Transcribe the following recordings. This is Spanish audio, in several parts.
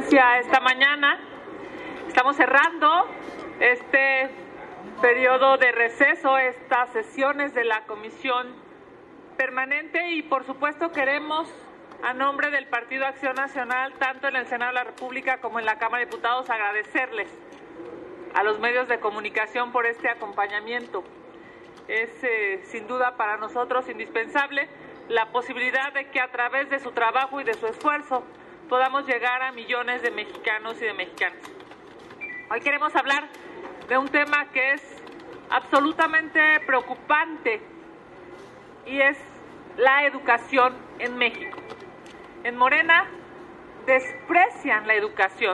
presencia esta mañana. Estamos cerrando este periodo de receso, estas sesiones de la Comisión Permanente y por supuesto queremos, a nombre del Partido Acción Nacional, tanto en el Senado de la República como en la Cámara de Diputados, agradecerles a los medios de comunicación por este acompañamiento. Es sin duda para nosotros indispensable la posibilidad de que a través de su trabajo y de su esfuerzo podamos llegar a millones de mexicanos y de mexicanas. Hoy queremos hablar de un tema que es absolutamente preocupante y es la educación en México. En Morena desprecian la educación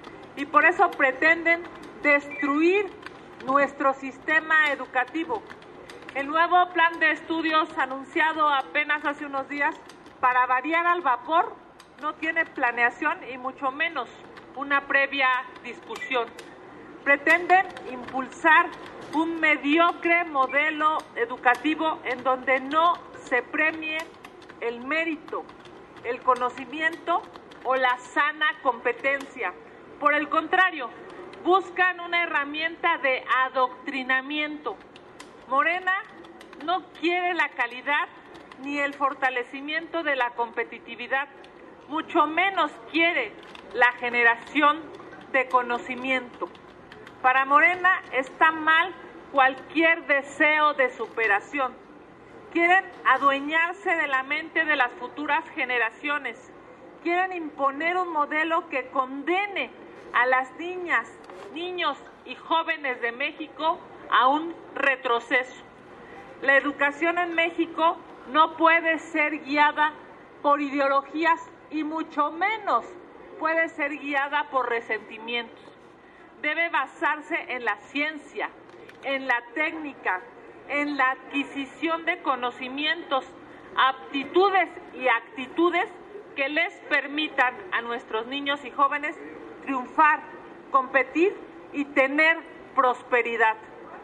y por eso pretenden destruir nuestro sistema educativo. El nuevo plan de estudios anunciado apenas hace unos días, para variar al vapor, no tiene planeación y mucho menos una previa discusión. Pretenden impulsar un mediocre modelo educativo en donde no se premie el mérito, el conocimiento o la sana competencia. Por el contrario, buscan una herramienta de adoctrinamiento. Morena no quiere la calidad ni el fortalecimiento de la competitividad, mucho menos quiere la generación de conocimiento. Para Morena está mal cualquier deseo de superación. Quieren adueñarse de la mente de las futuras generaciones. Quieren imponer un modelo que condene a las niñas, niños y jóvenes de México a un retroceso. La educación en México no puede ser guiada por ideologías y mucho menos puede ser guiada por resentimientos. Debe basarse en la ciencia, en la técnica, en la adquisición de conocimientos, aptitudes y actitudes que les permitan a nuestros niños y jóvenes triunfar, competir y tener prosperidad.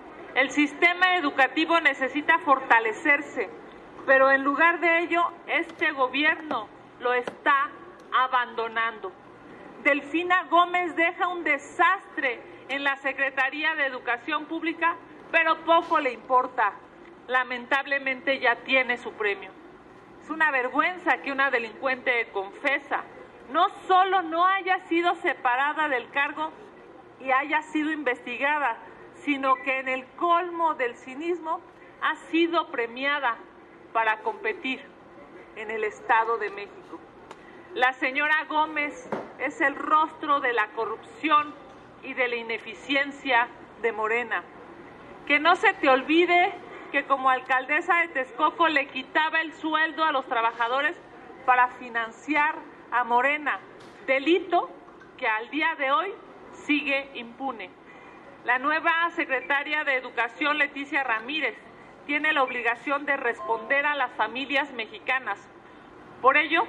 El sistema educativo necesita fortalecerse, pero en lugar de ello, este gobierno lo está abandonando. Delfina Gómez deja un desastre en la Secretaría de Educación Pública, pero poco le importa. Lamentablemente ya tiene su premio. Es una vergüenza que una delincuente confesa no solo no haya sido separada del cargo y haya sido investigada, sino que en el colmo del cinismo ha sido premiada para competir en el Estado de México. La señora Gómez es el rostro de la corrupción y de la ineficiencia de Morena. Que no se te olvide que como alcaldesa de Texcoco le quitaba el sueldo a los trabajadores para financiar a Morena, delito que al día de hoy sigue impune. La nueva secretaria de Educación, Leticia Ramírez, tiene la obligación de responder a las familias mexicanas. Por ello,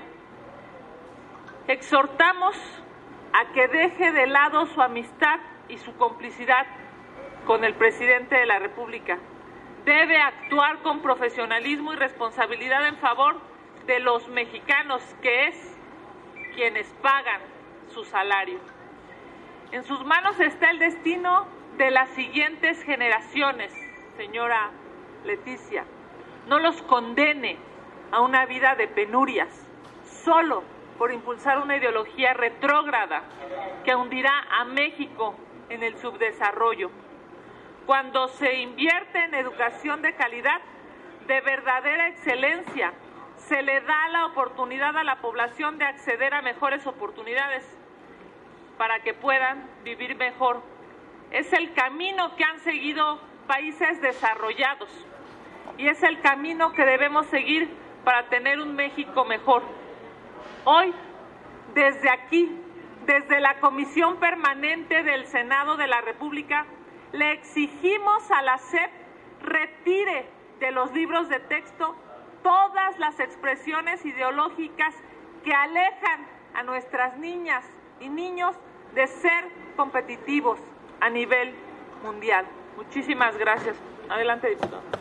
exhortamos a que deje de lado su amistad y su complicidad con el presidente de la República. Debe actuar con profesionalismo y responsabilidad en favor de los mexicanos, que es quienes pagan su salario. En sus manos está el destino de las siguientes generaciones, señora Leticia. No los condene a una vida de penurias, solo por impulsar una ideología retrógrada que hundirá a México en el subdesarrollo. Cuando se invierte en educación de calidad, de verdadera excelencia, se le da la oportunidad a la población de acceder a mejores oportunidades para que puedan vivir mejor. Es el camino que han seguido países desarrollados y es el camino que debemos seguir para tener un México mejor. Hoy, desde aquí, desde la Comisión Permanente del Senado de la República, le exigimos a la SEP retire de los libros de texto todas las expresiones ideológicas que alejan a nuestras niñas y niños de ser competitivos a nivel mundial. Muchísimas gracias. Adelante, diputado.